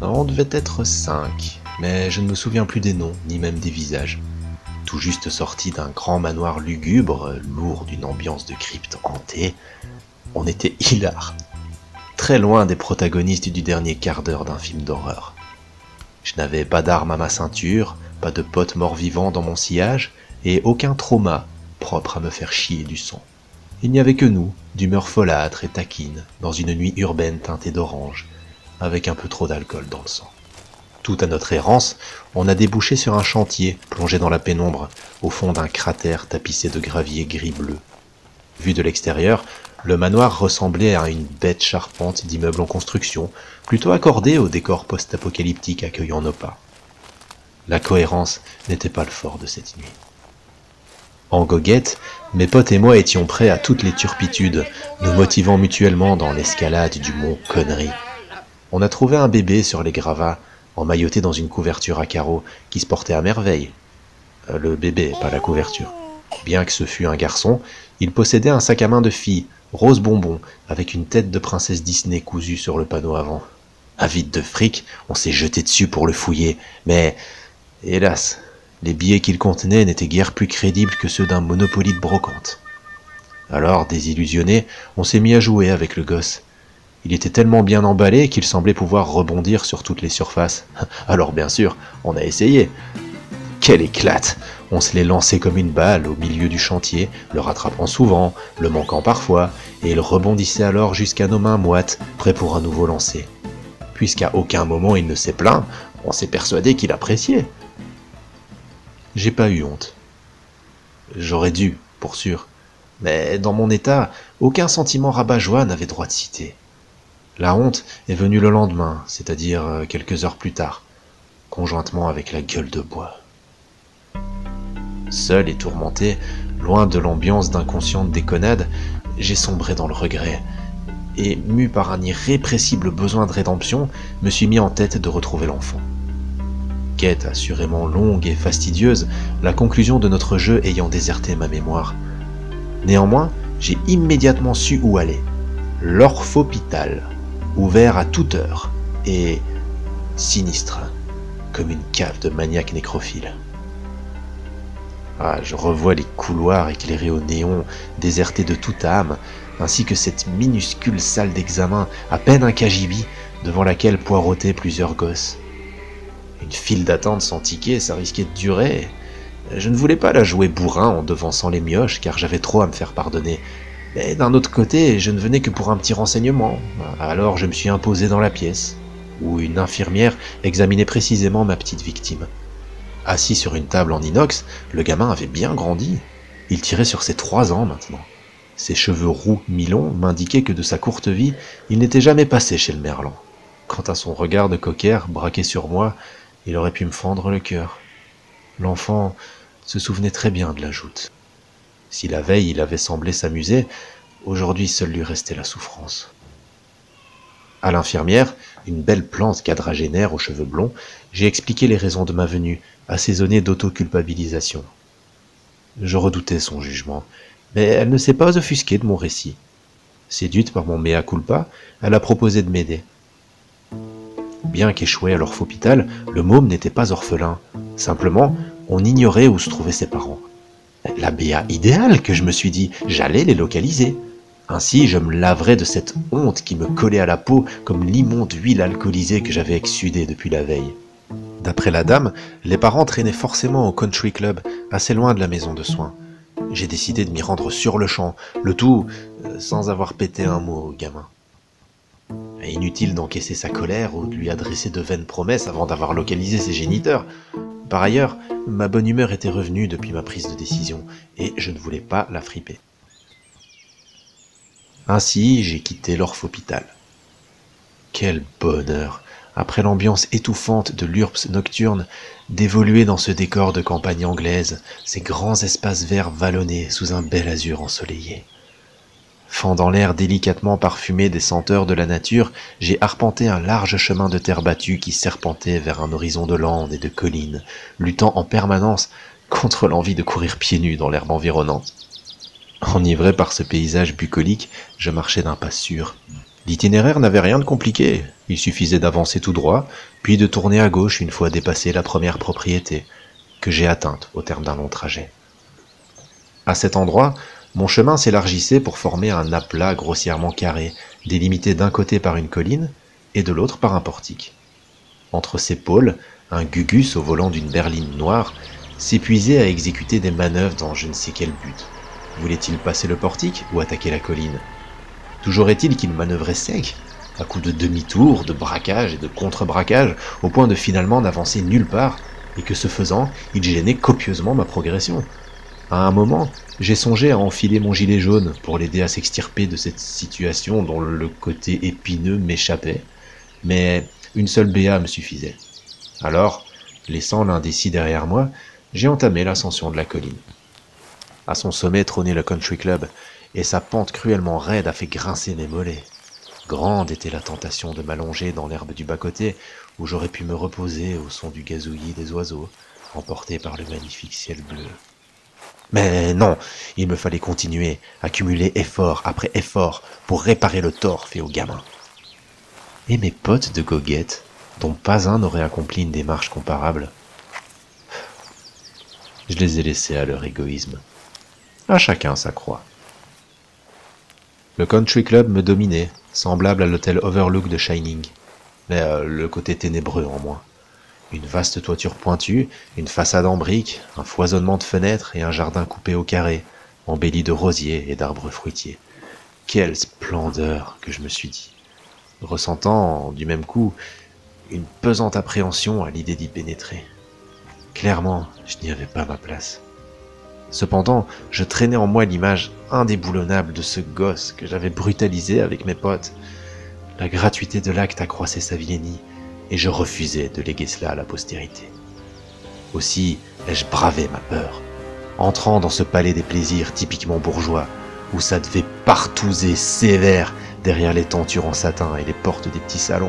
On devait être 5, mais je ne me souviens plus des noms, ni même des visages. Tout juste sortis d'un grand manoir lugubre, lourd d'une ambiance de crypte hantée, on était hilars, très loin des protagonistes du dernier quart d'heure d'un film d'horreur. Je n'avais pas d'arme à ma ceinture, pas de potes morts-vivants dans mon sillage, et aucun trauma propre à me faire chier du sang. Il n'y avait que nous, d'humeur folâtre et taquine, dans une nuit urbaine teintée d'orange, avec un peu trop d'alcool dans le sang. Tout à notre errance, on a débouché sur un chantier plongé dans la pénombre, au fond d'un cratère tapissé de gravier gris-bleu. Vu de l'extérieur, le manoir ressemblait à une bête charpente d'immeubles en construction, plutôt accordée au décor post-apocalyptique accueillant nos pas. La cohérence n'était pas le fort de cette nuit. En goguette, mes potes et moi étions prêts à toutes les turpitudes, nous motivant mutuellement dans l'escalade du mont Connerie. On a trouvé un bébé sur les gravats, emmailloté dans une couverture à carreaux qui se portait à merveille. Le bébé, pas la couverture. Bien que ce fût un garçon, il possédait un sac à main de fille, rose bonbon, avec une tête de princesse Disney cousue sur le panneau avant. Avide de fric, on s'est jeté dessus pour le fouiller, mais, hélas, les billets qu'il contenait n'étaient guère plus crédibles que ceux d'un Monopoly de brocante. Alors, désillusionné, on s'est mis à jouer avec le gosse. Il était tellement bien emballé qu'il semblait pouvoir rebondir sur toutes les surfaces. Alors bien sûr, on a essayé. Quelle éclate! On se l'est lancé comme une balle au milieu du chantier, le rattrapant souvent, le manquant parfois, et il rebondissait alors jusqu'à nos mains moites, prêts pour un nouveau lancer. Puisqu'à aucun moment il ne s'est plaint, on s'est persuadé qu'il appréciait. J'ai pas eu honte. J'aurais dû, pour sûr. Mais dans mon état, aucun sentiment rabat-joie n'avait droit de citer. La honte est venue le lendemain, c'est-à-dire quelques heures plus tard, conjointement avec la gueule de bois. Seul et tourmenté, loin de l'ambiance d'inconsciente déconnade, j'ai sombré dans le regret, et, mu par un irrépressible besoin de rédemption, me suis mis en tête de retrouver l'enfant. Quête assurément longue et fastidieuse, la conclusion de notre jeu ayant déserté ma mémoire. Néanmoins, j'ai immédiatement su où aller. L'Orphopital, ouvert à toute heure, et sinistre, comme une cave de maniaque nécrophile. Je revois les couloirs éclairés au néon, désertés de toute âme, ainsi que cette minuscule salle d'examen, à peine un cagibi, devant laquelle poireautaient plusieurs gosses. Une file d'attente sans ticket, ça risquait de durer. Je ne voulais pas la jouer bourrin en devançant les mioches, car j'avais trop à me faire pardonner. Mais d'un autre côté, je ne venais que pour un petit renseignement. Alors je me suis imposé dans la pièce, où une infirmière examinait précisément ma petite victime. Assis sur une table en inox, le gamin avait bien grandi. Il tirait sur ses 3 ans maintenant. Ses cheveux roux mi-longs m'indiquaient que de sa courte vie, il n'était jamais passé chez le merlan. Quant à son regard de cocker braqué sur moi, il aurait pu me fendre le cœur. L'enfant se souvenait très bien de la joute. Si la veille il avait semblé s'amuser, aujourd'hui seul lui restait la souffrance. À l'infirmière, une belle plante quadragénaire aux cheveux blonds, j'ai expliqué les raisons de ma venue, assaisonnée d'autoculpabilisation. Je redoutais son jugement, mais elle ne s'est pas offusquée de mon récit. Séduite par mon mea culpa, elle a proposé de m'aider. Bien qu'échoué à l'Orphopital, le môme n'était pas orphelin. Simplement, on ignorait où se trouvaient ses parents. La béa idéale, que je me suis dit, j'allais les localiser. Ainsi, je me laverais de cette honte qui me collait à la peau comme l'immonde huile alcoolisée que j'avais exsudée depuis la veille. D'après la dame, les parents traînaient forcément au country club, assez loin de la maison de soins. J'ai décidé de m'y rendre sur le champ, le tout sans avoir pété un mot au gamin. Inutile d'encaisser sa colère ou de lui adresser de vaines promesses avant d'avoir localisé ses géniteurs. Par ailleurs, ma bonne humeur était revenue depuis ma prise de décision, et je ne voulais pas la friper. Ainsi, j'ai quitté l'Orphopital. Quel bonheur, après l'ambiance étouffante de l'URPS nocturne, d'évoluer dans ce décor de campagne anglaise, ces grands espaces verts vallonnés sous un bel azur ensoleillé. Fendant l'air délicatement parfumé des senteurs de la nature, j'ai arpenté un large chemin de terre battue qui serpentait vers un horizon de landes et de collines, luttant en permanence contre l'envie de courir pieds nus dans l'herbe environnante. Enivré par ce paysage bucolique, je marchais d'un pas sûr. L'itinéraire n'avait rien de compliqué. Il suffisait d'avancer tout droit, puis de tourner à gauche une fois dépassé la première propriété, que j'ai atteinte au terme d'un long trajet. À cet endroit, mon chemin s'élargissait pour former un aplat grossièrement carré, délimité d'un côté par une colline et de l'autre par un portique. Entre ces pôles, un Gugus au volant d'une berline noire s'épuisait à exécuter des manœuvres dans je ne sais quel but. Voulait-il passer le portique ou attaquer la colline? Toujours est-il qu'il manœuvrait sec, à coups de demi-tour, de braquage et de contre-braquage, au point de finalement n'avancer nulle part, et que ce faisant, il gênait copieusement ma progression. À un moment, j'ai songé à enfiler mon gilet jaune pour l'aider à s'extirper de cette situation dont le côté épineux m'échappait, mais une seule béa me suffisait. Alors, laissant l'indécis derrière moi, j'ai entamé l'ascension de la colline. À son sommet trônait le country club, et sa pente cruellement raide a fait grincer mes mollets. Grande était la tentation de m'allonger dans l'herbe du bas-côté, où j'aurais pu me reposer au son du gazouillis des oiseaux, emporté par le magnifique ciel bleu. Mais non, il me fallait continuer, accumuler effort après effort pour réparer le tort fait au gamin. Et mes potes de goguette, dont pas un n'aurait accompli une démarche comparable, je les ai laissés à leur égoïsme. À chacun sa croix. Le country club me dominait, semblable à l'hôtel Overlook de Shining, mais le côté ténébreux en moins. Une vaste toiture pointue, une façade en briques, un foisonnement de fenêtres et un jardin coupé au carré, embelli de rosiers et d'arbres fruitiers. Quelle splendeur, que je me suis dit, ressentant, du même coup, une pesante appréhension à l'idée d'y pénétrer. Clairement, je n'y avais pas ma place. Cependant, je traînais en moi l'image indéboulonnable de ce gosse que j'avais brutalisé avec mes potes. La gratuité de l'acte accroissait sa vilainie, et je refusais de léguer cela à la postérité. Aussi ai-je bravé ma peur, entrant dans ce palais des plaisirs typiquement bourgeois, où ça devait partouzer sévère derrière les tentures en satin et les portes des petits salons.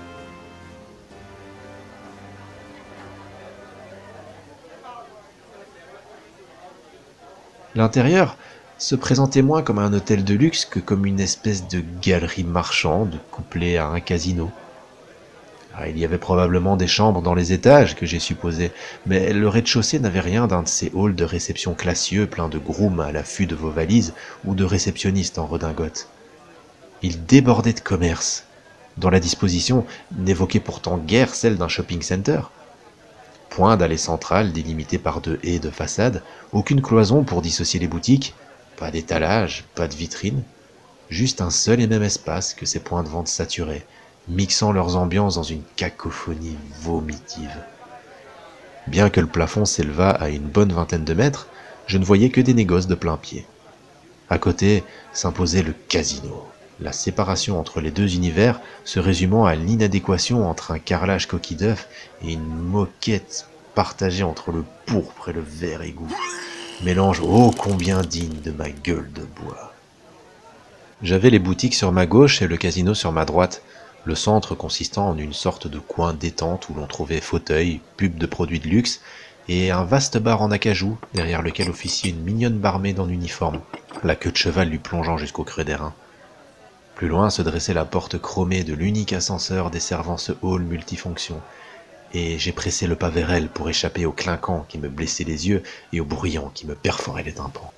L'intérieur se présentait moins comme un hôtel de luxe que comme une espèce de galerie marchande couplée à un casino. Il y avait probablement des chambres dans les étages, que j'ai supposé, mais le rez-de-chaussée n'avait rien d'un de ces halls de réception classieux pleins de grooms à l'affût de vos valises ou de réceptionnistes en redingote. Il débordait de commerce, dont la disposition n'évoquait pourtant guère celle d'un shopping center. Point d'allée centrale délimitée par deux haies de façade, aucune cloison pour dissocier les boutiques, pas d'étalage, pas de vitrine, juste un seul et même espace que ces points de vente saturaient, mixant leurs ambiances dans une cacophonie vomitive. Bien que le plafond s'élevât à une bonne vingtaine de mètres, je ne voyais que des négoces de plein pied. À côté s'imposait le casino, la séparation entre les deux univers se résumant à l'inadéquation entre un carrelage coquille d'œuf et une moquette partagée entre le pourpre et le vert égout, mélange ô combien digne de ma gueule de bois. J'avais les boutiques sur ma gauche et le casino sur ma droite, le centre consistant en une sorte de coin détente où l'on trouvait fauteuils, pubs de produits de luxe et un vaste bar en acajou derrière lequel officiait une mignonne barmaid en uniforme, la queue de cheval lui plongeant jusqu'au creux des reins. Plus loin se dressait la porte chromée de l'unique ascenseur desservant ce hall multifonction, et j'ai pressé le pas vers elle pour échapper au clinquant qui me blessait les yeux et au bruyant qui me perforait les tympans.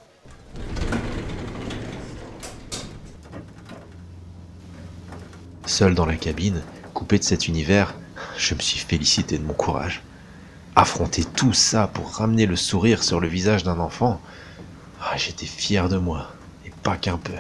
Seul dans la cabine, coupé de cet univers, je me suis félicité de mon courage. Affronter tout ça pour ramener le sourire sur le visage d'un enfant, j'étais fier de moi, et pas qu'un peu.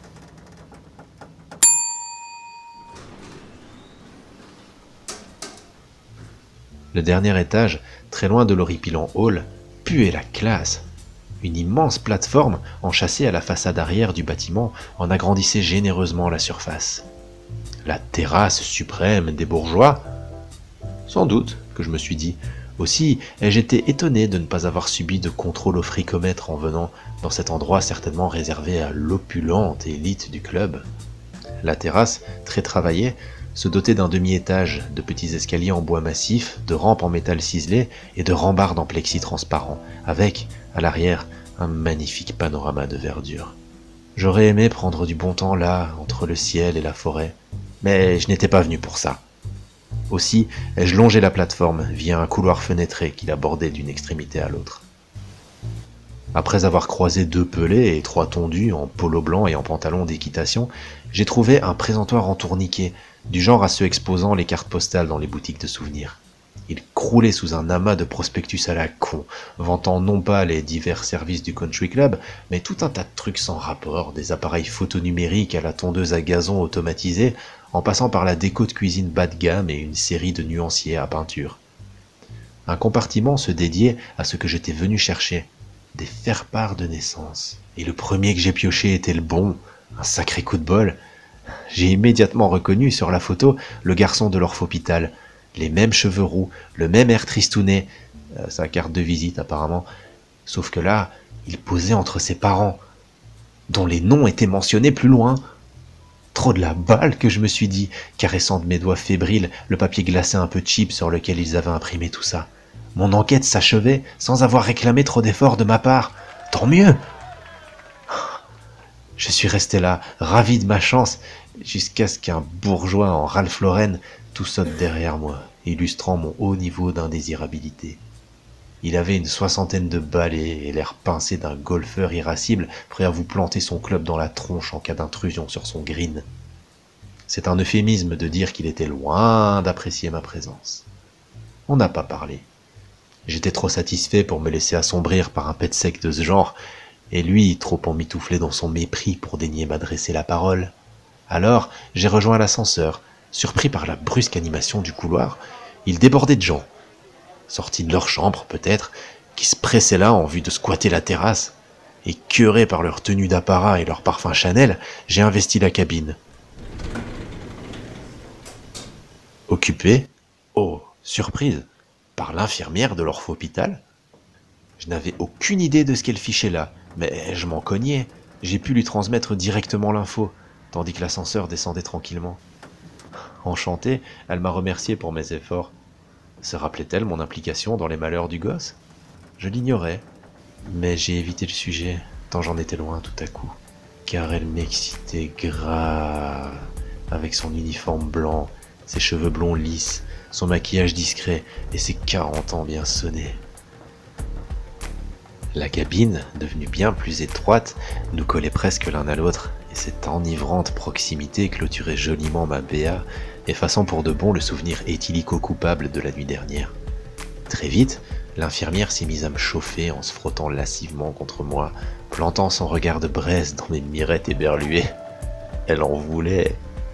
Le dernier étage, très loin de l'horripilant hall, puait la classe. Une immense plateforme, enchâssée à la façade arrière du bâtiment, en agrandissait généreusement la surface. La terrasse suprême des bourgeois? Sans doute, que je me suis dit. Aussi ai-je été étonné de ne pas avoir subi de contrôle au fricomètre en venant dans cet endroit certainement réservé à l'opulente élite du club. La terrasse, très travaillée, se dotait d'un demi-étage, de petits escaliers en bois massif, de rampes en métal ciselé et de rambardes en plexi transparent, avec, à l'arrière, un magnifique panorama de verdure. J'aurais aimé prendre du bon temps là, entre le ciel et la forêt, Mais je n'étais pas venu pour ça. Aussi, ai-je longé la plateforme via un couloir fenêtré qui la bordait d'une extrémité à l'autre. Après avoir croisé 2 pelés et 3 tondus en polo blanc et en pantalon d'équitation, j'ai trouvé un présentoir en tourniquet, du genre à ceux exposant les cartes postales dans les boutiques de souvenirs. Il croulait sous un amas de prospectus à la con, vantant non pas les divers services du country club, mais tout un tas de trucs sans rapport, des appareils photonumériques à la tondeuse à gazon automatisée, en passant par la déco de cuisine bas de gamme et une série de nuanciers à peinture. Un compartiment se dédiait à ce que j'étais venu chercher, des faire-part de naissance. Et le premier que j'ai pioché était le bon, un sacré coup de bol. J'ai immédiatement reconnu sur la photo le garçon de l'orphopital, les mêmes cheveux roux, le même air tristounet, sa carte de visite apparemment, sauf que là, il posait entre ses parents, dont les noms étaient mentionnés plus loin. Trop de la balle que je me suis dit, caressant de mes doigts fébriles le papier glacé un peu cheap sur lequel ils avaient imprimé tout ça. Mon enquête s'achevait sans avoir réclamé trop d'efforts de ma part. Tant mieux! Je suis resté là, ravi de ma chance, jusqu'à ce qu'un bourgeois en Ralph Lauren tout saute derrière moi, illustrant mon haut niveau d'indésirabilité. Il avait une 60aine de balais et l'air pincé d'un golfeur irascible prêt à vous planter son club dans la tronche en cas d'intrusion sur son green. C'est un euphémisme de dire qu'il était loin d'apprécier ma présence. On n'a pas parlé. J'étais trop satisfait pour me laisser assombrir par un pet sec de ce genre, et lui trop emmitouflé dans son mépris pour daigner m'adresser la parole. Alors j'ai rejoint l'ascenseur, surpris par la brusque animation du couloir. Il débordait de gens, sortis de leur chambre peut-être, qui se pressaient là en vue de squatter la terrasse. Écœuré par leur tenue d'apparat et leur parfum Chanel, j'ai investi la cabine. Occupée, oh, surprise, par l'infirmière de l'orphopital. Je n'avais aucune idée de ce qu'elle fichait là, mais je m'en cognais. J'ai pu lui transmettre directement l'info, tandis que l'ascenseur descendait tranquillement. Enchantée, elle m'a remercié pour mes efforts. Se rappelait-elle mon implication dans les malheurs du gosse? Je l'ignorais, mais j'ai évité le sujet, tant j'en étais loin tout à coup. Car elle m'excitait grave, avec son uniforme blanc, ses cheveux blonds lisses, son maquillage discret et ses 40 ans bien sonnés. La cabine, devenue bien plus étroite, nous collait presque l'un à l'autre, et cette enivrante proximité clôturait joliment ma BA, effaçant pour de bon le souvenir éthylico-coupable de la nuit dernière. Très vite, l'infirmière s'est mise à me chauffer en se frottant lascivement contre moi, plantant son regard de braise dans mes mirettes éberluées. Elle en voulait.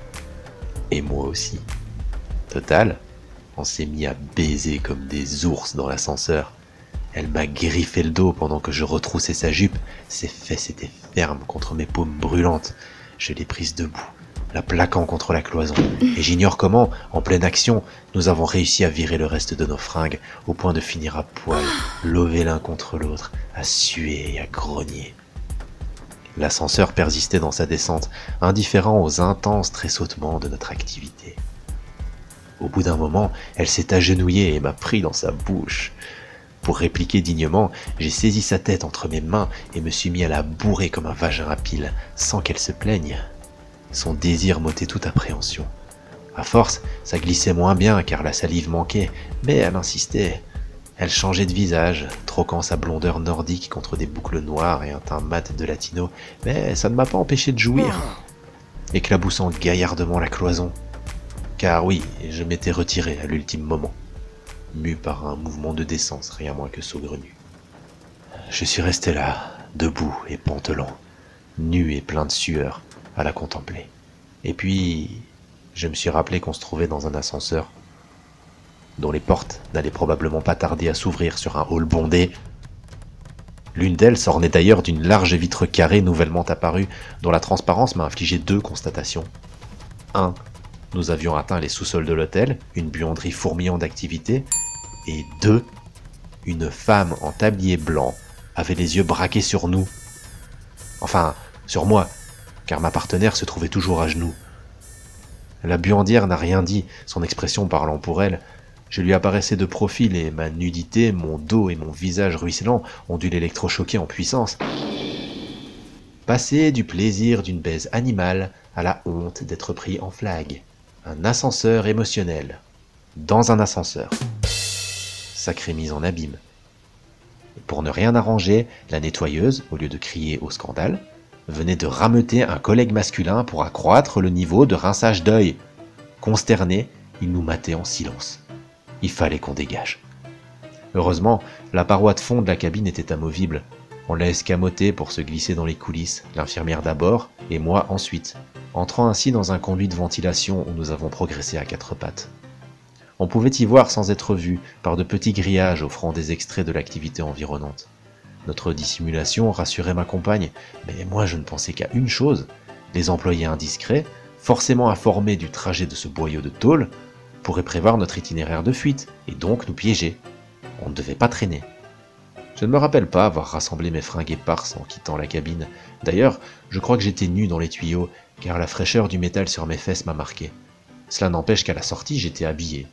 Et moi aussi. Total, on s'est mis à baiser comme des ours dans l'ascenseur. Elle m'a griffé le dos pendant que je retroussais sa jupe. Ses fesses étaient fermes contre mes paumes brûlantes. Je l'ai prise debout, la plaquant contre la cloison. Et j'ignore comment, en pleine action, nous avons réussi à virer le reste de nos fringues, au point de finir à poil, lovés l'un contre l'autre, à suer et à grogner. L'ascenseur persistait dans sa descente, indifférent aux intenses tressautements de notre activité. Au bout d'un moment, elle s'est agenouillée et m'a pris dans sa bouche. Pour répliquer dignement, j'ai saisi sa tête entre mes mains et me suis mis à la bourrer comme un vagin à pile, sans qu'elle se plaigne. Son désir m'ôtait toute appréhension. À force, ça glissait moins bien car la salive manquait, mais elle insistait. Elle changeait de visage, troquant sa blondeur nordique contre des boucles noires et un teint mat de latino, mais ça ne m'a pas empêché de jouir, éclaboussant gaillardement la cloison. Car oui, je m'étais retiré à l'ultime moment, mu par un mouvement de décence rien moins que saugrenu. Je suis resté là, debout et pantelant, nu et plein de sueur, à la contempler. Et puis, je me suis rappelé qu'on se trouvait dans un ascenseur, dont les portes n'allaient probablement pas tarder à s'ouvrir sur un hall bondé. L'une d'elles s'ornait d'ailleurs d'une large vitre carrée nouvellement apparue, dont la transparence m'a infligé 2 constatations. 1. Nous avions atteint les sous-sols de l'hôtel, une buanderie fourmillant d'activité. Et 2. Une femme en tablier blanc avait les yeux braqués sur nous. Enfin, sur moi, car ma partenaire se trouvait toujours à genoux. La buandière n'a rien dit, son expression parlant pour elle. Je lui apparaissais de profil et ma nudité, mon dos et mon visage ruisselant ont dû l'électrochoquer en puissance. Passer du plaisir d'une baise animale à la honte d'être pris en flag. Un ascenseur émotionnel. Dans un ascenseur. Sacrée mise en abîme. Pour ne rien arranger, la nettoyeuse, au lieu de crier au scandale, venait de rameuter un collègue masculin pour accroître le niveau de rinçage d'œil. Consterné, il nous matait en silence. Il fallait qu'on dégage. Heureusement, la paroi de fond de la cabine était amovible. On l'a escamoté pour se glisser dans les coulisses, l'infirmière d'abord et moi ensuite, entrant ainsi dans un conduit de ventilation où nous avons progressé à quatre pattes. On pouvait y voir sans être vu par de petits grillages offrant des extraits de l'activité environnante. Notre dissimulation rassurait ma compagne, mais moi je ne pensais qu'à une chose, les employés indiscrets, forcément informés du trajet de ce boyau de tôle, pourraient prévoir notre itinéraire de fuite, et donc nous piéger. On ne devait pas traîner. Je ne me rappelle pas avoir rassemblé mes fringues éparses en quittant la cabine. D'ailleurs, je crois que j'étais nu dans les tuyaux, car la fraîcheur du métal sur mes fesses m'a marqué. Cela n'empêche qu'à la sortie, j'étais habillé.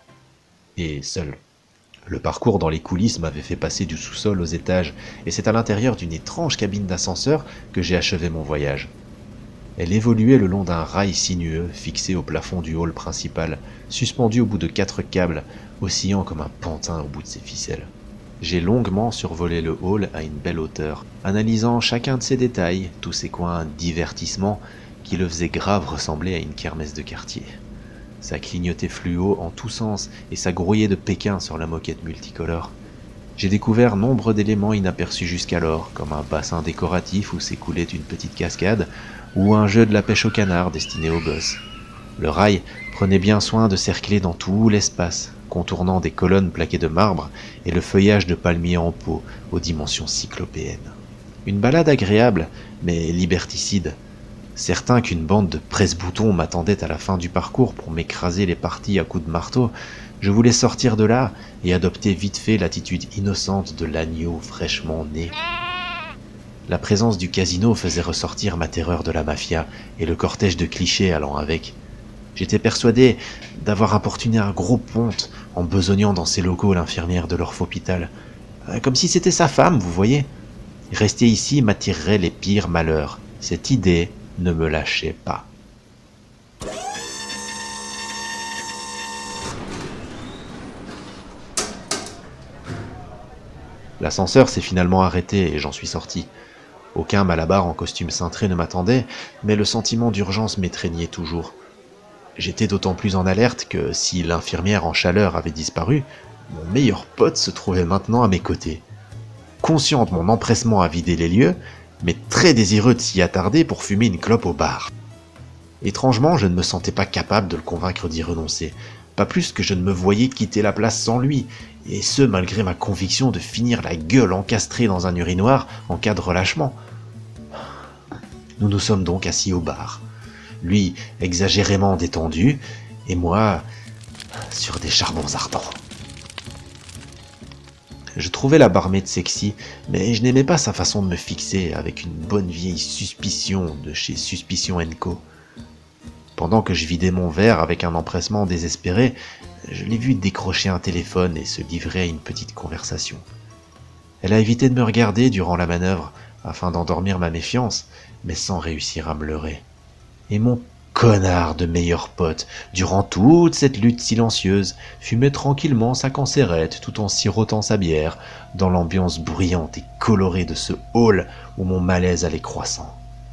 Et seul. Le parcours dans les coulisses m'avait fait passer du sous-sol aux étages, et c'est à l'intérieur d'une étrange cabine d'ascenseur que j'ai achevé mon voyage. Elle évoluait le long d'un rail sinueux fixé au plafond du hall principal, suspendu au bout de 4 câbles, oscillant comme un pantin au bout de ses ficelles. J'ai longuement survolé le hall à une belle hauteur, analysant chacun de ses détails, tous ces coins divertissement qui le faisaient grave ressembler à une kermesse de quartier. Ça clignotait fluo en tous sens et ça grouillait de Pékin sur la moquette multicolore. J'ai découvert nombre d'éléments inaperçus jusqu'alors, comme un bassin décoratif où s'écoulait une petite cascade, ou un jeu de la pêche au canard destiné aux gosses. Le rail prenait bien soin de cercler dans tout l'espace, contournant des colonnes plaquées de marbre et le feuillage de palmiers en pot aux dimensions cyclopéennes. Une balade agréable, mais liberticide. Certain qu'une bande de presse-boutons m'attendait à la fin du parcours pour m'écraser les parties à coups de marteau, je voulais sortir de là et adopter vite fait l'attitude innocente de l'agneau fraîchement né. La présence du casino faisait ressortir ma terreur de la mafia et le cortège de clichés allant avec. J'étais persuadé d'avoir importuné un gros ponte en besognant dans ses locaux l'infirmière de l'orphopital. Comme si c'était sa femme, vous voyez. Rester ici m'attirerait les pires malheurs. Cette idée ne me lâchait pas. L'ascenseur s'est finalement arrêté et j'en suis sorti. Aucun malabar en costume cintré ne m'attendait, mais le sentiment d'urgence m'étreignait toujours. J'étais d'autant plus en alerte que si l'infirmière en chaleur avait disparu, mon meilleur pote se trouvait maintenant à mes côtés. Conscient de mon empressement à vider les lieux, mais très désireux de s'y attarder pour fumer une clope au bar. Étrangement, je ne me sentais pas capable de le convaincre d'y renoncer, pas plus que je ne me voyais quitter la place sans lui, et ce malgré ma conviction de finir la gueule encastrée dans un urinoir en cas de relâchement. Nous nous sommes donc assis au bar, lui exagérément détendu, et moi sur des charbons ardents. Je trouvais la barmaid sexy, mais je n'aimais pas sa façon de me fixer avec une bonne vieille suspicion de chez Suspicion & Co. Pendant que je vidais mon verre avec un empressement désespéré, je l'ai vue décrocher un téléphone et se livrer à une petite conversation. Elle a évité de me regarder durant la manœuvre afin d'endormir ma méfiance, mais sans réussir à me leurrer. Et mon connard de meilleur pote, durant toute cette lutte silencieuse, fumait tranquillement sa cancérette tout en sirotant sa bière, dans l'ambiance bruyante et colorée de ce hall où mon malaise allait croissant.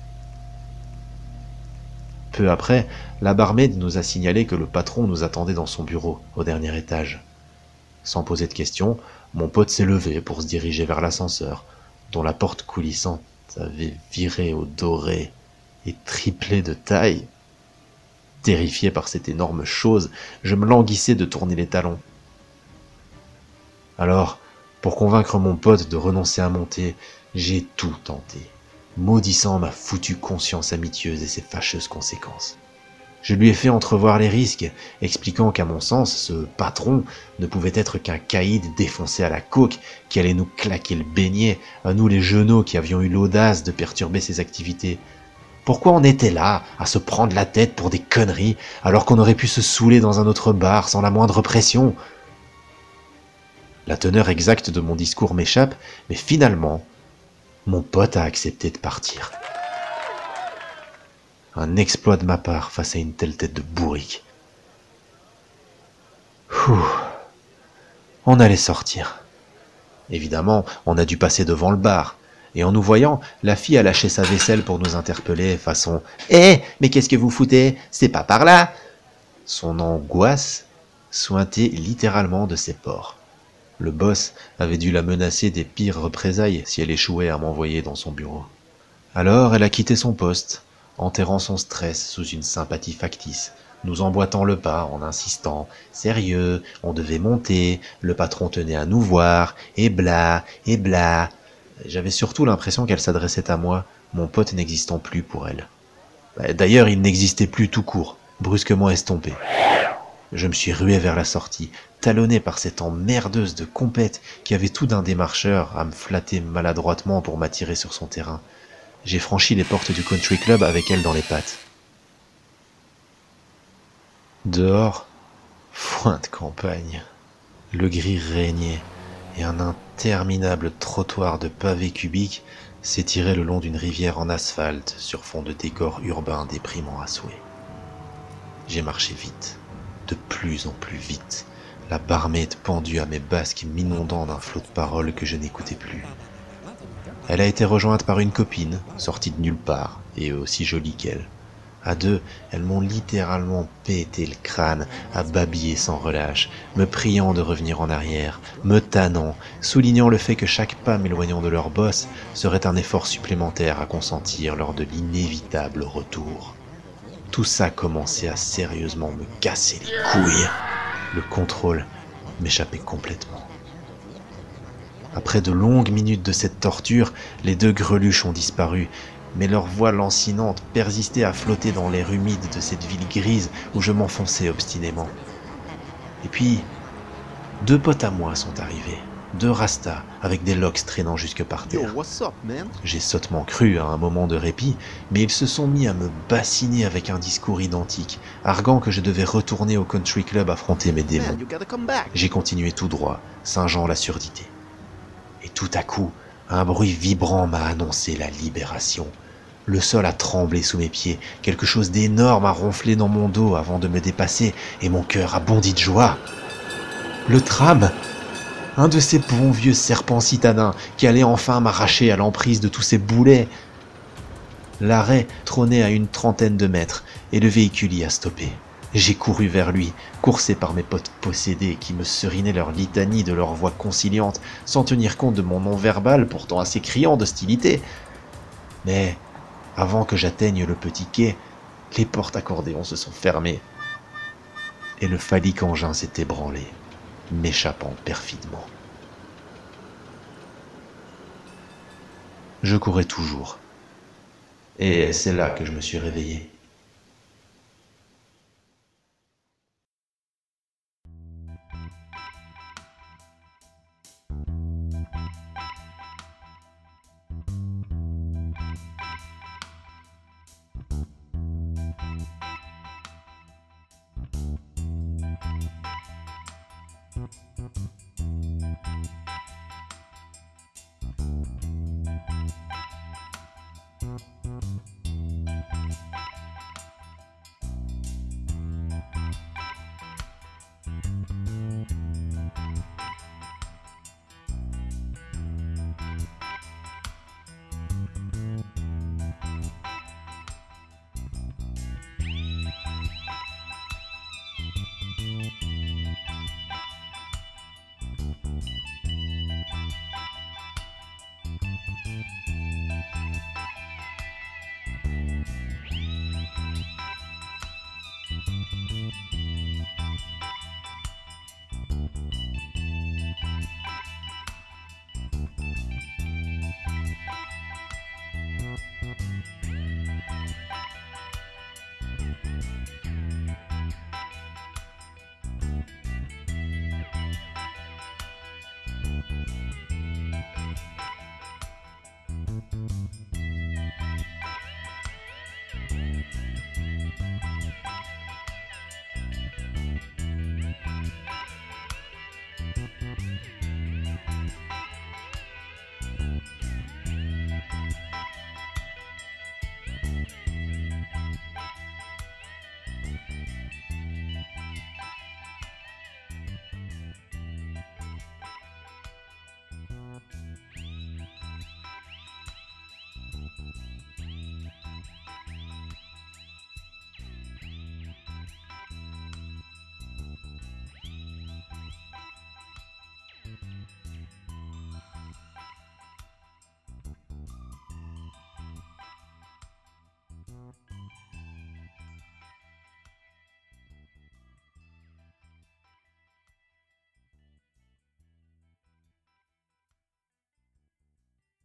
Peu après, la barmaid nous a signalé que le patron nous attendait dans son bureau, au dernier étage. Sans poser de questions, mon pote s'est levé pour se diriger vers l'ascenseur, dont la porte coulissante avait viré au doré et triplé de taille. Terrifié par cette énorme chose, je me languissais de tourner les talons. Alors, pour convaincre mon pote de renoncer à monter, j'ai tout tenté, maudissant ma foutue conscience amiteuse et ses fâcheuses conséquences. Je lui ai fait entrevoir les risques, expliquant qu'à mon sens, ce patron ne pouvait être qu'un caïd défoncé à la coke qui allait nous claquer le beignet, à nous les genoux qui avions eu l'audace de perturber ses activités. Pourquoi on était là, à se prendre la tête pour des conneries, alors qu'on aurait pu se saouler dans un autre bar sans la moindre pression ? La teneur exacte de mon discours m'échappe, mais finalement, mon pote a accepté de partir. Un exploit de ma part face à une telle tête de bourrique. Ouh, on allait sortir. Évidemment, on a dû passer devant le bar. Et en nous voyant, la fille a lâché sa vaisselle pour nous interpeller, façon « Eh, mais qu'est-ce que vous foutez? C'est pas par là !» Son angoisse suintait littéralement de ses pores. Le boss avait dû la menacer des pires représailles si elle échouait à m'envoyer dans son bureau. Alors elle a quitté son poste, enterrant son stress sous une sympathie factice, nous emboîtant le pas en insistant « Sérieux, on devait monter, le patron tenait à nous voir, et bla, et bla ». J'avais surtout l'impression qu'elle s'adressait à moi, mon pote n'existant plus pour elle. D'ailleurs, il n'existait plus tout court, brusquement estompé. Je me suis rué vers la sortie, talonné par cette emmerdeuse de compète qui avait tout d'un démarcheur à me flatter maladroitement pour m'attirer sur son terrain. J'ai franchi les portes du country club avec elle dans les pattes. Dehors, foin de campagne. Le gris régnait et un interminable trottoir de pavés cubiques s'étirait le long d'une rivière en asphalte sur fond de décor urbain déprimant à souhait. J'ai marché vite, de plus en plus vite, la barmaid pendue à mes basques m'inondant d'un flot de paroles que je n'écoutais plus. Elle a été rejointe par une copine, sortie de nulle part, et aussi jolie qu'elle. À deux, elles m'ont littéralement pété le crâne, à babiller sans relâche, me priant de revenir en arrière, me tannant, soulignant le fait que chaque pas m'éloignant de leur boss serait un effort supplémentaire à consentir lors de l'inévitable retour. Tout ça commençait à sérieusement me casser les couilles. Le contrôle m'échappait complètement. Après de longues minutes de cette torture, les deux greluches ont disparu, mais leur voix lancinante persistait à flotter dans l'air humide de cette ville grise où je m'enfonçais obstinément. Et puis, deux potes à moi sont arrivés, deux rastas avec des locks traînant jusque par terre. J'ai sottement cru à un moment de répit, mais ils se sont mis à me bassiner avec un discours identique, arguant que je devais retourner au country club affronter mes démons. J'ai continué tout droit, singeant la surdité. Et tout à coup, un bruit vibrant m'a annoncé la libération. Le sol a tremblé sous mes pieds, quelque chose d'énorme a ronflé dans mon dos avant de me dépasser, et mon cœur a bondi de joie. Le tram! Un de ces bons vieux serpents citadins qui allait enfin m'arracher à l'emprise de tous ces boulets. L'arrêt trônait à une trentaine de mètres, et le véhicule y a stoppé. J'ai couru vers lui, coursé par mes potes possédés qui me serinaient leur litanie de leur voix conciliante, sans tenir compte de mon non-verbal pourtant assez criant d'hostilité. Mais avant que j'atteigne le petit quai, les portes accordéons se sont fermées, et le phallique engin s'est ébranlé, m'échappant perfidement. Je courais toujours, et c'est là que je me suis réveillé.